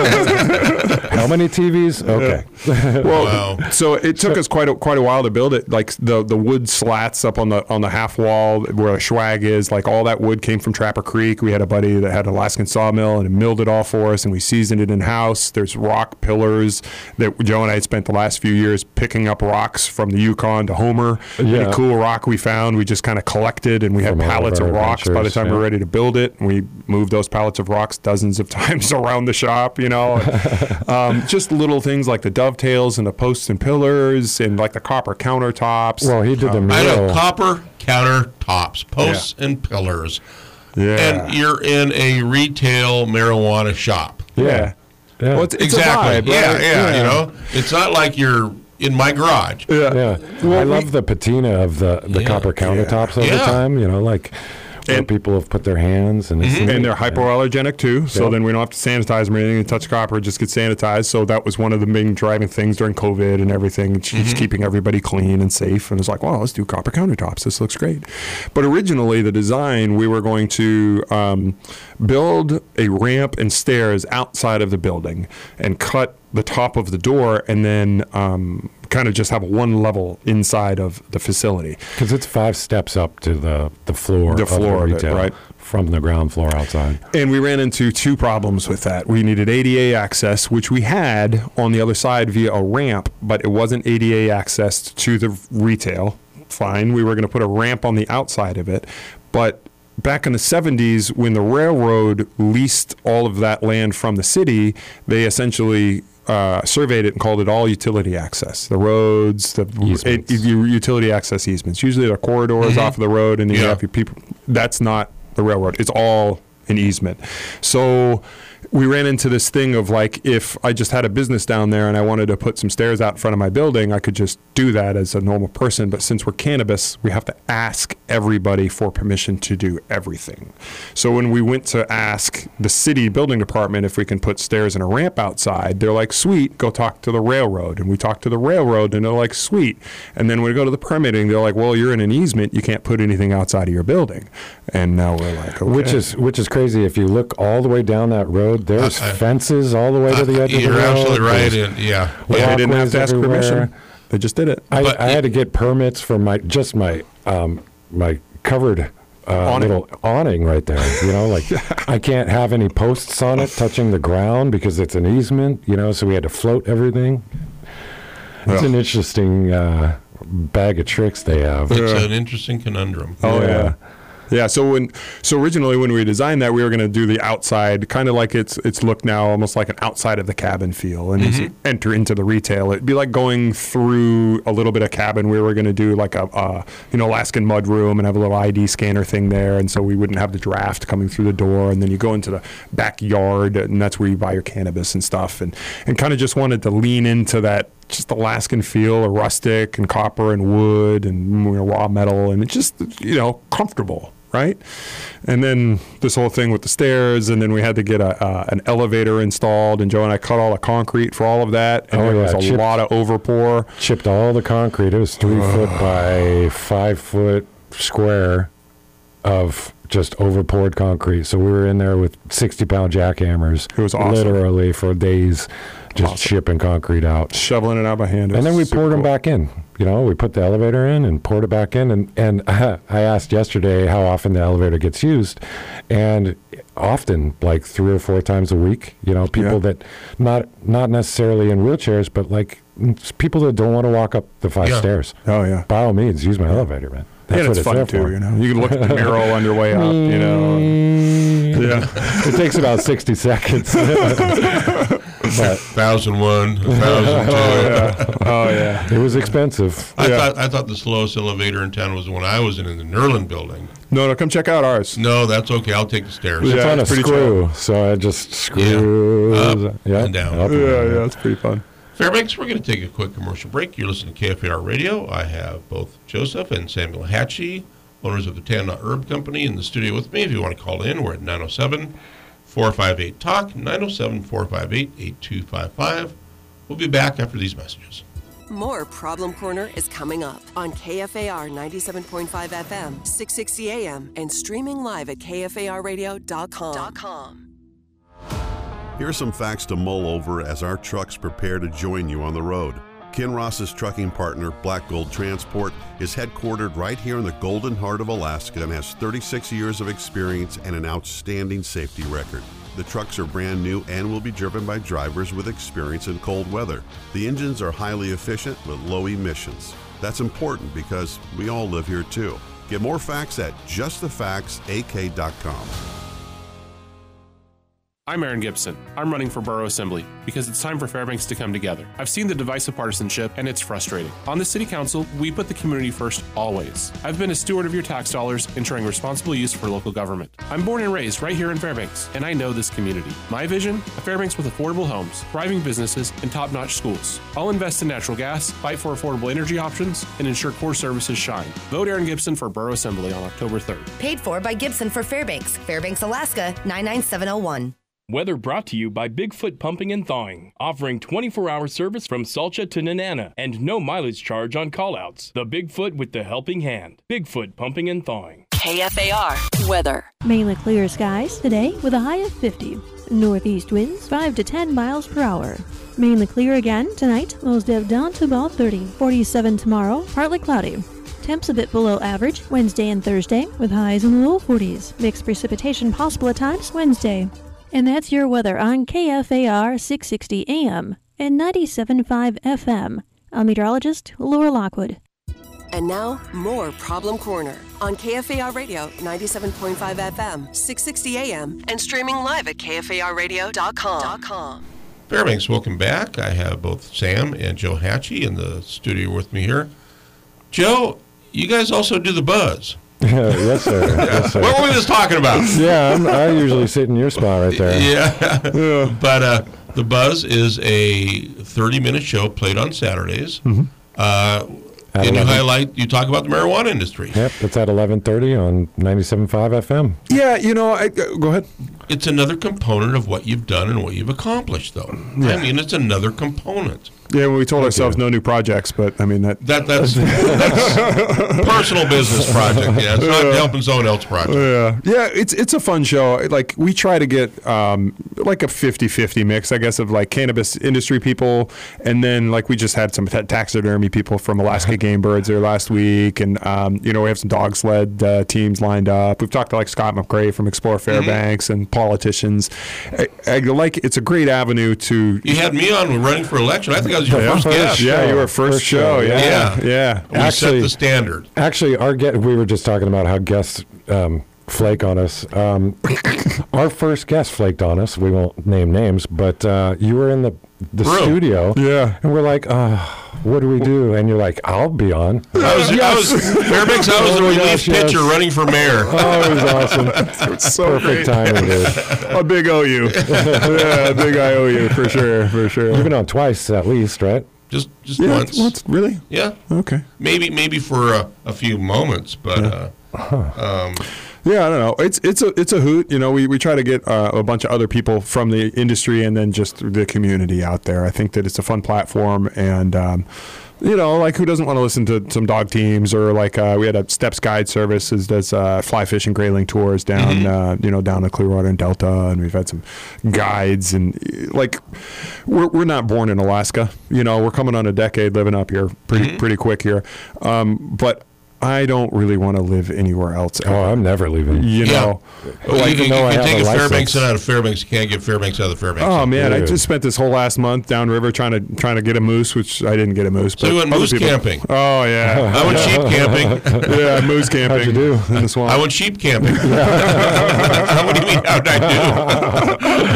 How many T Vs? Okay. Yeah. Well, wow. so it took us quite a, quite a while to build it. Like the the wood slats up on the on the half wall where the swag is, like all that wood came from Trapper Creek. We had a buddy that had an Alaskan sawmill and it milled it all for us, and we seasoned it in house. There's rock pillars that Joe and I had spent the last few years picking up rocks from the Yukon to Homer. Yeah. Any cool rock we found, we just kind of collected, and we had From all of pallets our of rocks by the adventures, time we yeah. were ready to build it. And we moved those pallets of rocks dozens of times around the shop, you know. um, just little things like the dovetails and the posts and pillars and like the copper countertops. Well, he did the Um, I know mural. copper countertops, posts, and pillars. Yeah. And you're in a retail marijuana shop. Yeah. Yeah. Well, it's, it's Exactly. a vibe, yeah, right? yeah, You know, it's not like you're in my garage. Yeah. Yeah, Well, I we- love the patina of the, the Yeah. copper countertops all the Yeah. time. You know, like where And- people have put their hands and, it's Mm-hmm. neat. And they're hypoallergenic too, so Yep. then we don't have to sanitize them or anything. And touch copper, it just gets sanitized. So that was one of the main driving things during COVID and everything. It's just keeping everybody clean and safe. And it's like, well, let's do copper countertops. This looks great. But originally, the design, we were going to um, build a ramp and stairs outside of the building and cut the top of the door and then um, kind of just have one level inside of the facility. Because it's five steps up to the, the floor The of floor of the it, retail, right. from the ground floor outside. And we ran into two problems with that. We needed A D A access, which we had on the other side via a ramp, but it wasn't A D A accessed to the retail. Fine. We were going to put a ramp on the outside of it. But back in the seventies, when the railroad leased all of that land from the city, they essentially uh, surveyed it and called it all utility access. The roads, the Easements. it, your utility access easements. Usually they're corridors off of the road, and then you Yeah. have your people. That's not the railroad. It's all an easement. So we ran into this thing of like, if I just had a business down there and I wanted to put some stairs out in front of my building, I could just do that as a normal person. But since we're cannabis, we have to ask everybody for permission to do everything. So when we went to ask the city building department if we can put stairs and a ramp outside, they're like, sweet, go talk to the railroad. And we talked to the railroad and they're like, sweet. And then when we go to the permitting, they're like, well, you're in an easement. You can't put anything outside of your building. And now we're like, okay. Which is which is crazy. If you look all the way down that road, there's Uh, uh, fences all the way to the edge of the You're road. absolutely right. There's And, yeah. Well, yeah. they didn't have to ask walkways permission. everywhere. They just did it. I, But I it- had to get permits for my just my um, my covered uh, Awning. little awning right there. You know, like I can't have any posts on it touching the ground because it's an easement. You know, so we had to float everything. It's Yeah. an interesting uh, bag of tricks they have. It's Yeah. an interesting conundrum. Oh Yeah. yeah. Yeah, so when so originally when we designed that, we were going to do the outside, kind of like it's it's looked now, almost like an outside of the cabin feel. And as you enter into the retail, it'd be like going through a little bit of cabin. We were going to do like a, a you know Alaskan mud room and have a little I D scanner thing there, and so we wouldn't have the draft coming through the door. And then you go into the backyard, and that's where you buy your cannabis and stuff. And and kind of just wanted to lean into that just Alaskan feel, a rustic and copper and wood and you know, raw metal, and it's just you know comfortable. Right, and then this whole thing with the stairs, and then we had to get a uh, an elevator installed, and Joe and I cut all the concrete for all of that, and Oh, there yeah, was a chipped- lot of overpour. Chipped all the concrete. It was three foot by five foot square of just overpoured concrete. So we were in there with sixty pound jackhammers. It was awesome. Literally for days, just Awesome. shipping concrete out. Shoveling it out by hand. It And was then we super poured them cool. back in. You know, we put the elevator in and poured it back in. And, and I asked yesterday how often the elevator gets used. And often, like three or four times a week. You know, people Yeah. that, not not necessarily in wheelchairs, but like mm, people that don't want to walk up the five Yeah. stairs. Oh yeah. By all means, use my elevator, man. That's and what it's fun there too, for. you know. You can look at the mural on your way up, you know. Yeah. It takes about sixty seconds. But thousand one, thousand two. Oh yeah. Oh yeah. it was expensive. I Yeah. thought I thought the slowest elevator in town was the one I was in in the Nerlin building. No, no, come check out ours. No, that's okay. I'll take the stairs. It's Yeah, on a it's pretty screw, so I just screw Up yeah, and down. up and Yeah, down. yeah, it's pretty fun. Fairbanks, we're going to take a quick commercial break. You're listening to K F A R Radio. I have both Joseph and Samuel Hatchie, owners of the Tanna Herb Company, in the studio with me. If you want to call in, we're at nine oh seven, four five eight, talk, nine oh seven, four five eight, eight two five five. We'll be back after these messages. More Problem Corner is coming up on K F A R ninety-seven point five F M, six sixty A M, and streaming live at K F A R radio dot com. Here are some facts to mull over as our trucks prepare to join you on the road. Kinross's trucking partner, Black Gold Transport, is headquartered right here in the golden heart of Alaska and has thirty-six years of experience and an outstanding safety record. The trucks are brand new and will be driven by drivers with experience in cold weather. The engines are highly efficient with low emissions. That's important because we all live here too. Get more facts at just the facts A K dot com. I'm Aaron Gibson. I'm running for Borough Assembly because it's time for Fairbanks to come together. I've seen the divisive partisanship and it's frustrating. On the City Council, we put the community first always. I've been a steward of your tax dollars, ensuring responsible use for local government. I'm born and raised right here in Fairbanks, and I know this community. My vision? A Fairbanks with affordable homes, thriving businesses, and top-notch schools. I'll invest in natural gas, fight for affordable energy options, and ensure core services shine. Vote Aaron Gibson for Borough Assembly on October third. Paid for by Gibson for Fairbanks, Fairbanks, Alaska, nine nine seven oh one. Weather brought to you by Bigfoot Pumping and Thawing, offering twenty-four hour service from Salcha to Nenana and no mileage charge on callouts. The Bigfoot with the helping hand. Bigfoot Pumping and Thawing. K F A R weather. Mainly clear skies today with a high of fifty. Northeast winds five to ten miles per hour. Mainly clear again tonight, lows dip down to about thirty. forty-seven tomorrow, partly cloudy. Temps a bit below average Wednesday and Thursday with highs in the low forties. Mixed precipitation possible at times Wednesday. And that's your weather on K F A R six sixty A M and ninety-seven point five F M. I'm meteorologist Laura Lockwood. And now, more Problem Corner on K F A R Radio ninety-seven point five F M, six sixty A M, and streaming live at K F A R radio dot com. Fairbanks, welcome back. I have both Sam and Joe Hatchie in the studio with me here. Joe, you guys also do the buzz. Yes, sir. Yes, sir. What were we just talking about? Yeah, I'm, I usually sit in your spot right there. Yeah. yeah. But uh, the Buzz is a thirty-minute show played on Saturdays. Mm-hmm. Uh, At and you eleven highlight, you talk about the marijuana industry. Yep, it's at eleven thirty on ninety-seven point five F M. Yeah, you know, I, uh, go ahead. It's another component of what you've done and what you've accomplished, though. Yeah. I mean, it's another component. Yeah, well, we told ourselves no new projects, but I mean that. That that's, that's personal business project. Yeah, it's not Yeah. helping someone else project. Yeah, yeah, it's it's a fun show. Like we try to get um, like a fifty-fifty mix, I guess, of like cannabis industry people, and then like we just had some ta- taxidermy people from Alaska Game Birds there last week, and um, you know we have some dog sled uh, teams lined up. We've talked to like Scott McRae from Explore Fairbanks mm-hmm. and politicians. I, I like it's a great avenue to. You had me on running for election. I think I was your yeah, first guest. Yeah, you were first, First show. show, Yeah, yeah. yeah. We Actually- set the standard. Actually, our get, we were just talking about how guests um, flake on us. Um, our first guest flaked on us. We won't name names, but uh, you were in the the Room. studio, Yeah. and we're like, uh, "What do we do?" And you're like, "I'll be on." I was, I was Fairbanks. I was the Oh my relief gosh, yes. pitcher running for mayor. Oh, it was awesome. It's so Perfect great. timing, dude. A big O U. Yeah, a big I O U for sure, for sure. You've been on twice at least, right? Just just Yeah, once. once, really? Yeah. Okay. Maybe maybe for a, a few moments, but uh, um, Yeah, I don't know. It's it's a it's a hoot. You know, we, we try to get uh, a bunch of other people from the industry and then just the community out there. I think that it's a fun platform, and um, you know, like who doesn't want to listen to some dog teams or like uh, we had a Steps Guide Services that's uh, fly fishing grayling tours down Mm-hmm. uh, you know down the Clearwater and Delta, and we've had some guides and like we're we're not born in Alaska. You know, we're coming on a decade living up here pretty Mhm. pretty quick here, um, but. I don't really want to live anywhere else. Oh, I'm never leaving. You Yeah. know, Well, like, you, even though I you have can a take a license. Fairbanks and out of Fairbanks. You can't get Fairbanks out of the Fairbanks. oh man, I Dude. just spent this whole last month downriver trying to trying to get a moose, which I didn't get a moose. So but you went other moose people- camping. Oh yeah, I went sheep camping. yeah, moose camping. How'd you do? In the swamp. I went sheep camping. What do you mean, how'd I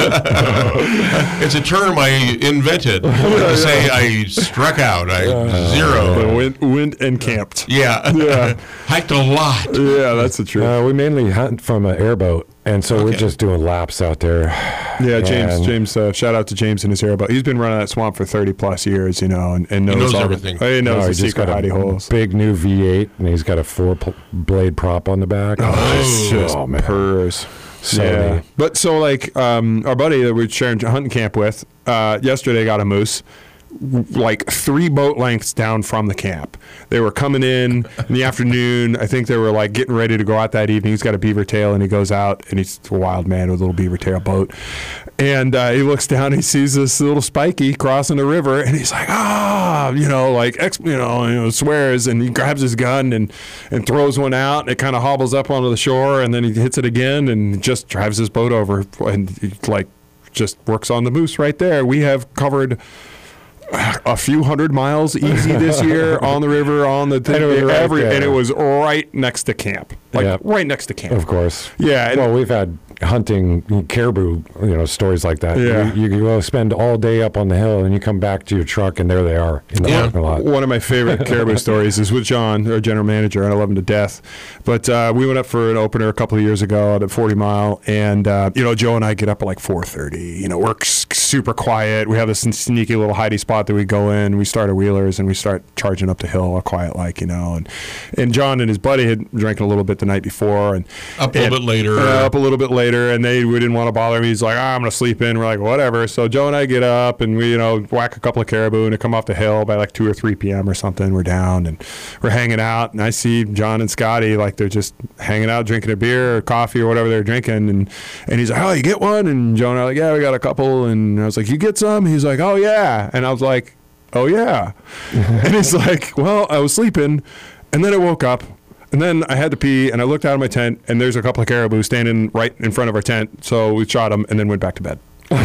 do? It's a term I invented to say I struck out. I zero. Went, went and camped. Yeah. Yeah. Hiked a lot. Yeah, that's the truth. Uh, we mainly hunt from an airboat, and so we're Okay. just doing laps out there. Yeah, James. And- James. Uh, shout out to James and his airboat. He's been running that swamp for thirty plus years, you know, and, and knows, knows all everything. The, he knows No, the he's just secret got a hidey holes. big new V eight, and he's got a four pl- blade prop on the back. Oh, it's just Oh, man. purrs. So yeah. neat. But so like um, our buddy that we're sharing a hunting camp with uh, yesterday got a moose w- like three boat lengths down from the camp. They were coming in in the afternoon. I think they were like getting ready to go out that evening. He's got a beaver tail and he goes out and he's a wild man with a little beaver tail boat. And uh, he looks down and he sees this little spiky crossing the river and he's like, ah, you know, like, ex- you know, you know, swears and he grabs his gun and, and throws one out and it kind of hobbles up onto the shore and then he hits it again and just drives his boat over and he, like just works on the moose right there. We have covered a few hundred miles easy this year on the river, on the thing, And it was right every, there. and it was right next to camp, like Yeah. right next to camp. Of course. Yeah, and- Well, we've had hunting caribou, you know, stories like that. Yeah. You, you go spend all day up on the hill, and you come back to your truck, and there they are in the Yeah. parking lot. One of my favorite caribou stories is with John, our general manager, and I love him to death. But uh, we went up for an opener a couple of years ago at forty mile, and uh, you know, Joe and I get up at like four thirty. You know, we're s- super quiet. We have this sneaky little hidey spot that we go in. We start our wheelers and we start charging up the hill, all quiet like, you know. And and John and his buddy had drank a little bit the night before, and Up a little and- bit later. uh, up a little bit later, and they we didn't want to bother him. He's like, ah, I'm gonna sleep in. We're like, whatever. So Joe and I get up and we, you know, whack a couple of caribou and they come off the hill by like two or three p.m. or something. We're down and we're hanging out, and I see John and Scotty like they're just hanging out, drinking a beer or coffee or whatever they're drinking, and and he's like, oh, you get one? And Joe and I are like, yeah, we got a couple. And I was like, you get some? He's like, oh yeah. And I was like, oh yeah. And he's like, well, I was sleeping, and then I woke up. And then I had to pee, and I looked out of my tent, and there's a couple of caribou standing right in front of our tent. So we shot them, and then went back to bed.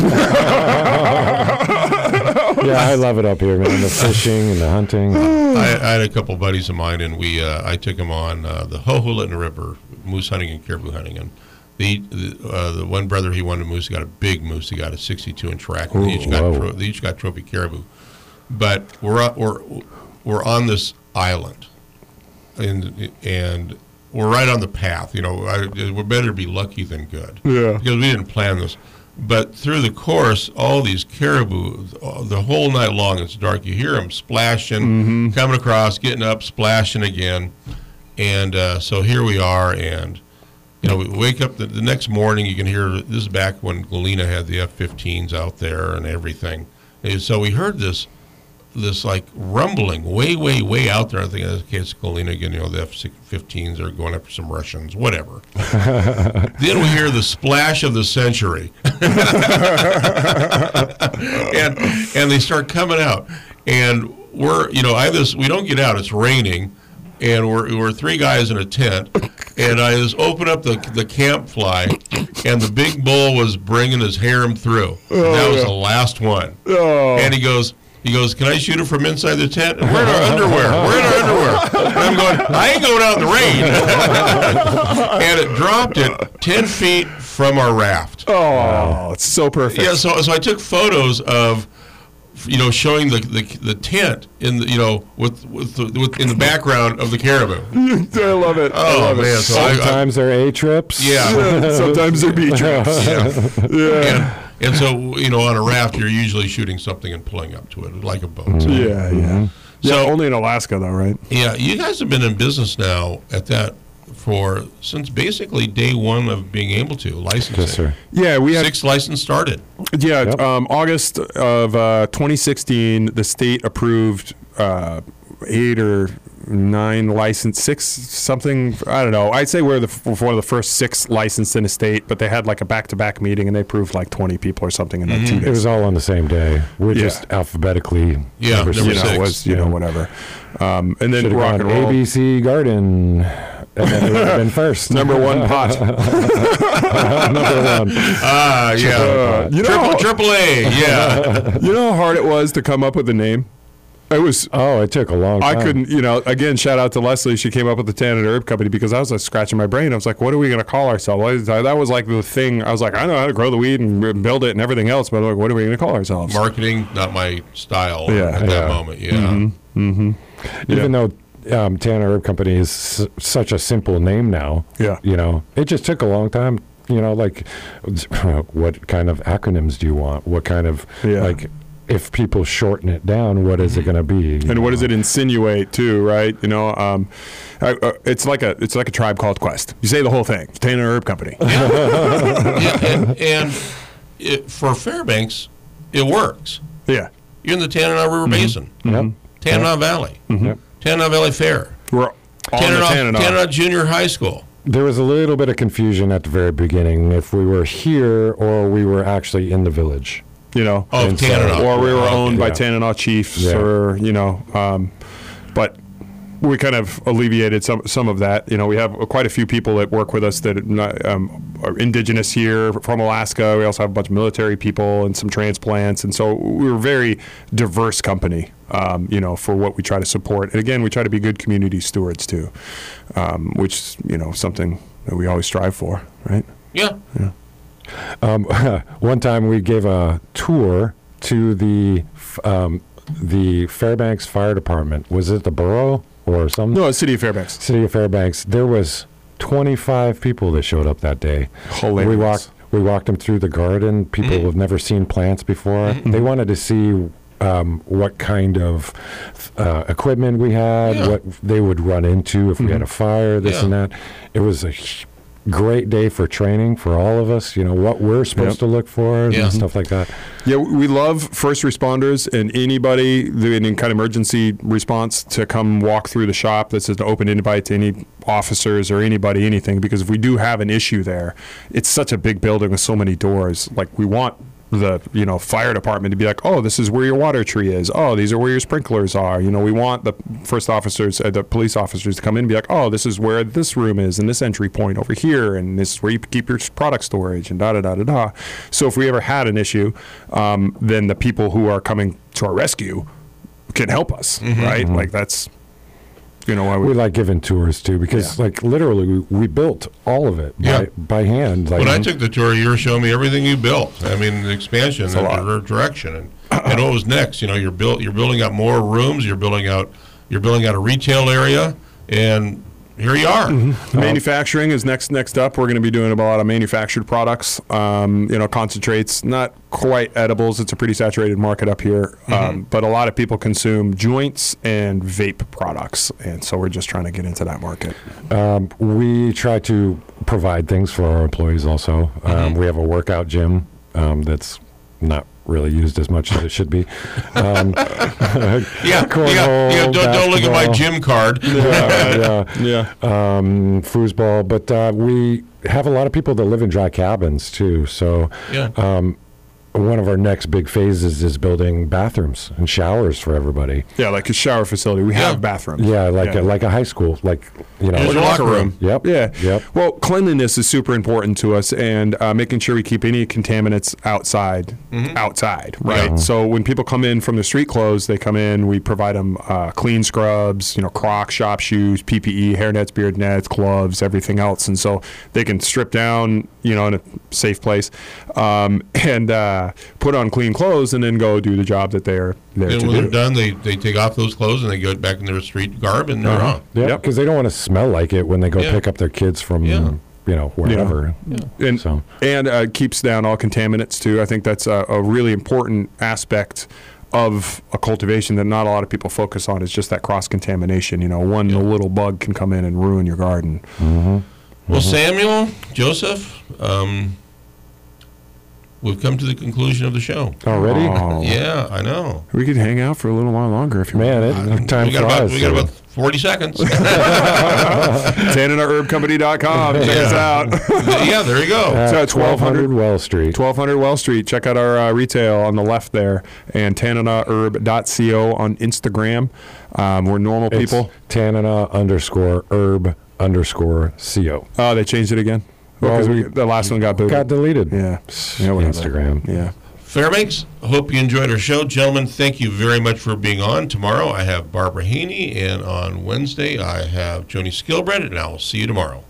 Yeah, I love it up here, man. The fishing and the hunting. I, I had a couple buddies of mine, and we uh, I took them on uh, the Hohulatin River moose hunting and caribou hunting. And the the, uh, the one brother, he wanted a moose. He got a big moose. He got a sixty-two inch rack. And they each got Ooh, tro- they each got trophy caribou. But we're on, we're we're on this island, and and we're right on the path. You know, I, we're better to be lucky than good. Yeah. Because we didn't plan this. But through the course, all these caribou, uh, the whole night long, it's dark. You hear them splashing, Mm-hmm. coming across, getting up, splashing again. And uh, so here we are, and, you know, we wake up the, the next morning, you can hear, this is back when Galena had the F fifteens out there and everything. And so we heard this, this like rumbling way, way, way out there. I think, okay, it's Galena again, you know, the F fifteens are going after some Russians, whatever. Then we hear the splash of the century. and and they start coming out. And we're, you know, I have this, we don't get out, it's raining. And we're, we're three guys in a tent, and I just open up the the camp fly, and the big bull was bringing his harem through. And that was the last one. Oh. And he goes, he goes, can I shoot it from inside the tent? And we're in our underwear. We're in our underwear. And I'm going, I ain't going out in the rain. And it dropped it ten feet from our raft. Oh, it's so perfect. Yeah, so so I took photos of, you know, showing the, the the tent in the, you know, with with, the, with in the background of the caribou. I love it. I Oh love man! it. So I, I, Sometimes they're A trips. yeah, Sometimes they're B trips. yeah. Yeah. And, and so, you know, on a raft, you're usually shooting something and pulling up to it like a boat. So, Yeah, yeah. Yeah, So- only in Alaska though, right? yeah, you guys have been in business now at that for since basically day one of being able to licensing. Yes, sir. Yeah, we had Six license started. Yeah, Yep. um, August of uh, twenty sixteen, the state approved uh, eight or nine licensed, six something. I don't know. I'd say we're the one of the first six licensed in the state, but they had like a back-to-back meeting and they approved like twenty people or something in like mm-hmm. two days. It was all on the same day. We're yeah. just alphabetically. Yeah, number number six. six. You know, was, you yeah. know, whatever. Um, and then Should've rock gone and roll. A B C Garden. And then it would have been first. Number one pot. Number one. Ah, yeah. Uh, you know triple, how, triple A, yeah. You know how hard it was to come up with a name? It was. Oh, it took a long time. I couldn't, you know, again, shout out to Leslie. She came up with the Tannin Herb Company because I was like, scratching my brain. I was like, what are we going to call ourselves? That was like the thing. I was like, I know how to grow the weed and build it and everything else, but I'm like, what are we going to call ourselves? Marketing, not my style Yeah, at that yeah. moment, yeah. Mm-hmm. Mm-hmm. Even yeah. though um, Tannin Herb Company is s- such a simple name now. Yeah. You know, it just took a long time. You know, like, what kind of acronyms do you want? What kind of, Yeah. like, if people shorten it down, what is it going to be? And know? what does it insinuate too, right? You know, um, I, uh, it's like a it's like a Tribe Called Quest. You say the whole thing. It's Tannin Herb Company. Yeah, and and it, for Fairbanks, it works. Yeah. You're in the Tanana River Basin. Yep. Tanana Valley. Yep. Tanana Valley Fair. We're on Tanana, the Tanana. Tanana Junior High School. There was a little bit of confusion at the very beginning if we were here or we were actually in the village. You know, Oh, And so- Tanana. or we were owned by Yeah. Tanana Chiefs, Yeah. or you know, um, but we kind of alleviated some some of that. You know, we have quite a few people that work with us that are, not, um, are indigenous here from Alaska. We also have a bunch of military people and some transplants, and so we're a very diverse company. Um, you know, for what we try to support, and again, we try to be good community stewards too, um, which you know something that we always strive for, right? Yeah. Yeah. Um, one time we gave a tour to the f- um, the Fairbanks Fire Department. Was it the borough or something? No, it's City of Fairbanks. City of Fairbanks. There was twenty-five people that showed up that day. Hilarious. We walked. We walked them through the garden. People Mm-hmm. who have never seen plants before. Mm-hmm. They wanted to see um, what kind of uh, equipment we had, Yeah. what they would run into if we had a fire, this Yeah. and that. It was a h- great day for training for all of us. You know what we're supposed Yep. to look for Yeah. and stuff like that. Yeah, we love first responders and anybody that in kind of emergency response to come walk through the shop. This is an open invite to any officers or anybody, anything, because if we do have an issue there, it's such a big building with so many doors. Like we want the you know fire department to be like, oh, this is where your water tree is. Oh, these are where your sprinklers are. You know, we want the first officers, uh, the police officers, to come in and be like, oh, this is where this room is and this entry point over here, and this is where you keep your product storage and da da da da da. So if we ever had an issue, um, then the people who are coming to our rescue can help us, Mm-hmm. right? Like that's you know why We we. like giving tours too because, Yeah. like, literally, we, we built all of it Yeah. by, by hand. Like, When I took the tour, you were showing me everything you built. I mean, the expansion, a the lot. dir- direction, and, and what was next. You know, you're built. You're building out more rooms. You're building out. You're building out a retail area, and here you are. Mm-hmm. Manufacturing is next next up. We're going to be doing a lot of manufactured products. Um, you know, concentrates, not quite edibles. It's a pretty saturated market up here, um, but a lot of people consume joints and vape products, and so we're just trying to get into that market. Um, we try to provide things for our employees also. Um, we have a workout gym um, that's not really used as much as it should be. Um, Yeah, yeah, cornhole, yeah. Don't, don't look at my basketball. gym card. yeah, yeah, yeah. Um, foosball, but uh, we have a lot of people that live in dry cabins too. So, Yeah. um, one of our next big phases is building bathrooms and showers for everybody. Yeah, like a shower facility. We Yeah. have bathrooms. Yeah, like Yeah. A, like a high school, like you know, There's Like a a locker locker room. room. Yep. Yeah. Yep. Well, cleanliness is super important to us, and uh, making sure we keep any contaminants outside, outside, right? Yeah. So when people come in from the street clothes, they come in. We provide them uh, clean scrubs, you know, Crocs, shop shoes, P P E, hair nets, beard nets, gloves, everything else, and so they can strip down, you know, in a safe place, um, and uh, put on clean clothes, and then go do the job that they're there And to when do. they're done, they, they take off those clothes and they go back in their street garb and they're Uh-huh. on. yeah, Yep. because they don't want to smell like it when they go Yeah. pick up their kids from Yeah. you know wherever. and So. and uh, keeps down all contaminants too. I think that's a, a really important aspect of a cultivation that not a lot of people focus on. Is just that cross contamination. You know, one little bug can come in and ruin your garden. Mm-hmm. Well, Samuel, Joseph, um, we've come to the conclusion of the show. Already? Oh. Yeah, I know. We could hang out for a little while longer if you Man, want. it, time we got about flies. we got so- about forty seconds. Tanana Herb Company dot com. Check Yeah. us out. Yeah, there you go. At So at twelve hundred Well Street. twelve hundred Well Street. Check out our uh, retail on the left there, and Tanana Herb dot co on Instagram. Um, we're normal It's people. Tanana underscore herb underscore co. Oh, they changed it again? Well, Because we- the last one got booted. Got deleted. Yeah. Yeah, whatever. Instagram. Yeah. Fairbanks, I hope you enjoyed our show. Gentlemen, thank you very much for being on. Tomorrow I have Barbara Haney, and on Wednesday I have Joni Skilbread, and I will see you tomorrow.